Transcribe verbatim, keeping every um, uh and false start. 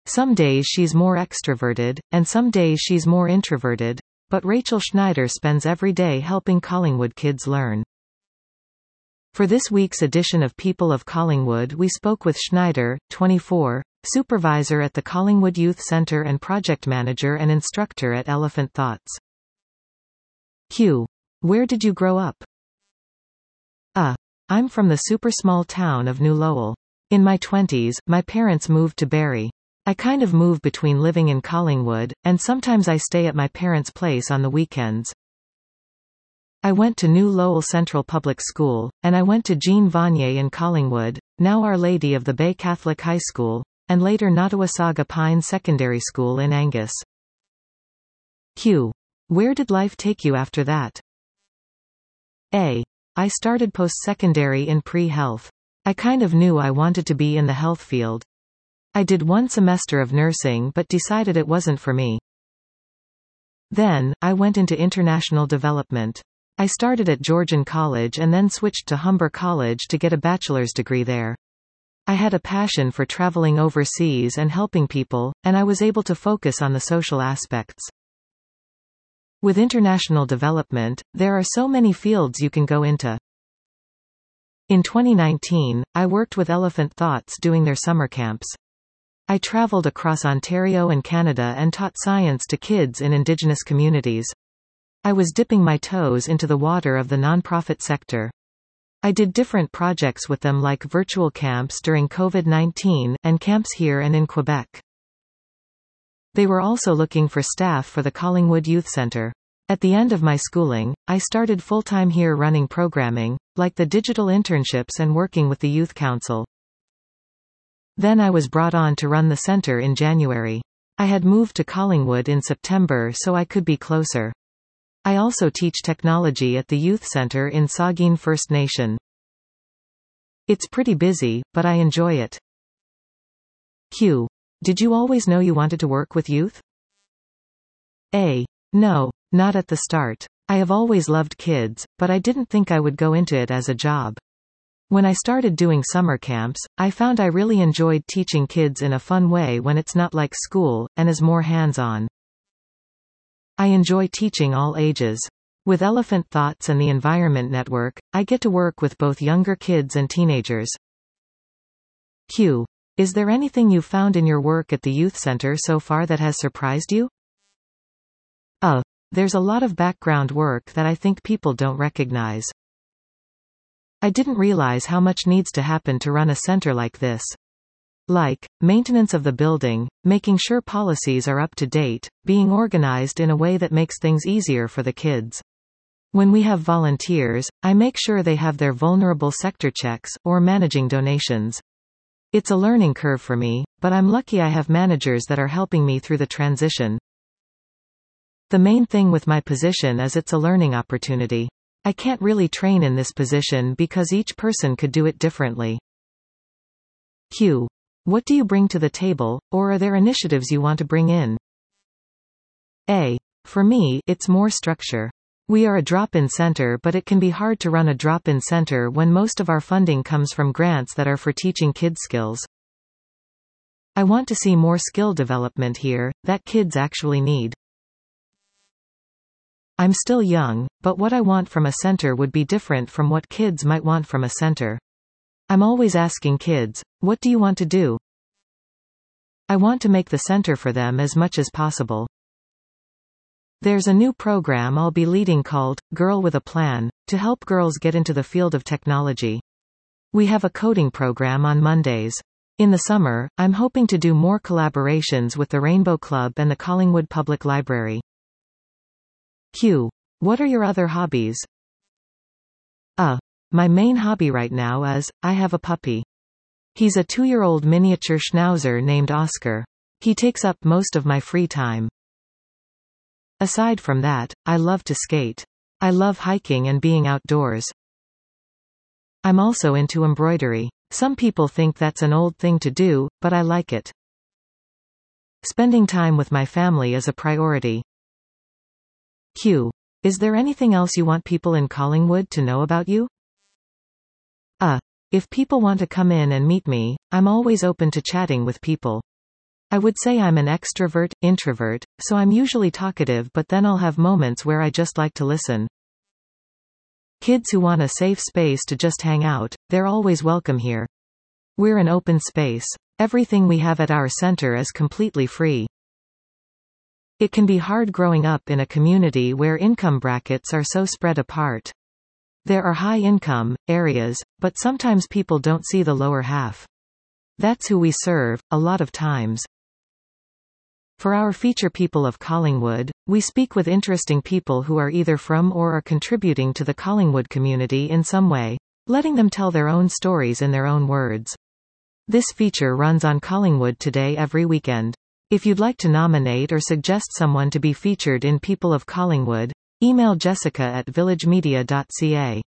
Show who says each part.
Speaker 1: Some days she's more extroverted, and some days she's more introverted, but Rachel Schneider spends every day helping Collingwood kids learn. For this week's edition of People of Collingwood, we spoke with Schneider, twenty-four, supervisor at the Collingwood Youth Centre and project manager and instructor at Elephant Thoughts. Q. Where did you grow up? Uh. I'm from the super small town of New Lowell. In my twenties, my parents moved to Barrie. I kind of move between living in Collingwood, and sometimes I stay at my parents' place on the weekends. I went to New Lowell Central Public School, and I went to Jean Vanier in Collingwood, now Our Lady of the Bay Catholic High School, and later Nottawasaga Pine Secondary School in Angus. Q. Where did life take you after that? A. I started post-secondary in pre-health. I kind of knew I wanted to be in the health field. I did one semester of nursing but decided it wasn't for me. Then, I went into international development. I started at Georgian College and then switched to Humber College to get a bachelor's degree there. I had a passion for traveling overseas and helping people, and I was able to focus on the social aspects. With international development, there are so many fields you can go into. In twenty nineteen, I worked with Elephant Thoughts doing their summer camps. I traveled across Ontario and Canada and taught science to kids in Indigenous communities. I was dipping my toes into the water of the nonprofit sector. I did different projects with them like virtual camps during COVID nineteen, and camps here and in Quebec. They were also looking for staff for the Collingwood Youth Centre. At the end of my schooling, I started full-time here running programming, like the digital internships and working with the Youth Council. Then I was brought on to run the centre in January. I had moved to Collingwood in September so I could be closer. I also teach technology at the Youth Centre in Saugeen First Nation. It's pretty busy, but I enjoy it. Q. Did you always know you wanted to work with youth? A. No, not at the start. I have always loved kids, but I didn't think I would go into it as a job. When I started doing summer camps, I found I really enjoyed teaching kids in a fun way when it's not like school, and is more hands-on. I enjoy teaching all ages. With Elephant Thoughts and the Environment Network, I get to work with both younger kids and teenagers. Q. Is there anything you've found in your work at the Youth Centre so far that has surprised you? Uh, there's a lot of background work that I think people don't recognize. I didn't realize how much needs to happen to run a centre like this. Like, maintenance of the building, making sure policies are up to date, being organized in a way that makes things easier for the kids. When we have volunteers, I make sure they have their vulnerable sector checks, or managing donations. It's a learning curve for me, but I'm lucky I have managers that are helping me through the transition. The main thing with my position is it's a learning opportunity. I can't really train in this position because each person could do it differently. Q. What do you bring to the table, or are there initiatives you want to bring in? A. For me, it's more structure. We are a drop-in center, but it can be hard to run a drop-in center when most of our funding comes from grants that are for teaching kids skills. I want to see more skill development here, that kids actually need. I'm still young, but what I want from a center would be different from what kids might want from a center. I'm always asking kids, what do you want to do? I want to make the center for them as much as possible. There's a new program I'll be leading called Girl with a Plan, to help girls get into the field of technology. We have a coding program on Mondays. In the summer, I'm hoping to do more collaborations with the Rainbow Club and the Collingwood Public Library. Q. What are your other hobbies? Uh, my main hobby right now is, I have a puppy. He's a two-year-old miniature schnauzer named Oscar. He takes up most of my free time. Aside from that, I love to skate. I love hiking and being outdoors. I'm also into embroidery. Some people think that's an old thing to do, but I like it. Spending time with my family is a priority. Q. Is there anything else you want people in Collingwood to know about you? Uh, if people want to come in and meet me, I'm always open to chatting with people. I would say I'm an extrovert, introvert, so I'm usually talkative, but then I'll have moments where I just like to listen. Kids who want a safe space to just hang out, they're always welcome here. We're an open space. Everything we have at our center is completely free. It can be hard growing up in a community where income brackets are so spread apart. There are high-income areas, but sometimes people don't see the lower half. That's who we serve, a lot of times. For our feature People of Collingwood, we speak with interesting people who are either from or are contributing to the Collingwood community in some way, letting them tell their own stories in their own words. This feature runs on Collingwood Today every weekend. If you'd like to nominate or suggest someone to be featured in People of Collingwood, email Jessica at villagemedia dot c a.